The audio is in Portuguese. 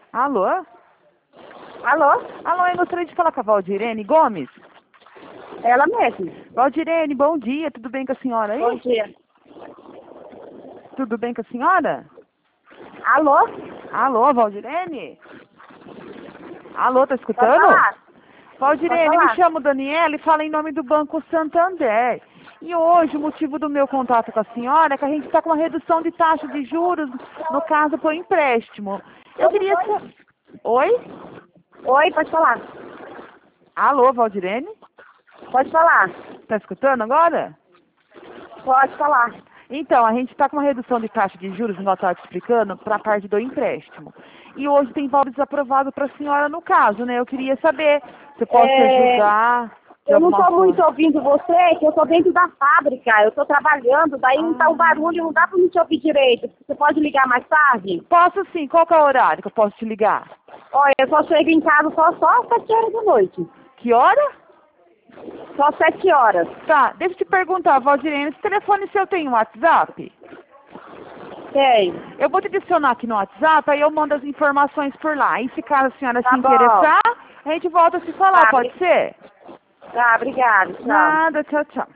Alô? Alô? Alô, eu gostaria de falar com a Valdirene Gomes. Ela mesmo. Valdirene, bom dia, tudo bem com a senhora aí? Bom dia. Tudo bem com a senhora? Alô? Alô, Valdirene? Alô, tá Pode escutando? falar? Valdirene, Pode me falar. chamo Daniela e falo em nome do Banco Santander. E hoje o motivo do meu contato com a senhora é que a gente está com uma redução de taxa de juros, no caso, por empréstimo. Eu queria saber... Oi? Oi, pode falar. Alô, Valdirene? Pode falar. Tá escutando agora? Pode falar. Então, a gente está com uma redução de taxa de juros, igual eu estava te explicando, para a parte do empréstimo. E hoje tem valores aprovados para a senhora no caso, né? Eu queria saber se eu posso te ajudar de Eu não alguma estou muito forma. ouvindo você, que eu estou dentro da fábrica. Eu estou trabalhando, daí não tá o barulho, não dá para me te ouvir direito. Você pode ligar mais tarde? Posso sim, qual que é o horário que eu posso te ligar? Olha, eu só chego em casa só às 7 horas da noite. Que hora? Só 7 horas. Tá, deixa eu te perguntar, Valdirene, esse telefone seu tem WhatsApp? Tem. Eu vou te adicionar aqui no WhatsApp, aí eu mando as informações por lá. E se caso a senhora Tá se bom. interessar, a gente volta a se falar, Tá, pode ser? Tá, obrigada. Tchau. Nada, tchau, tchau.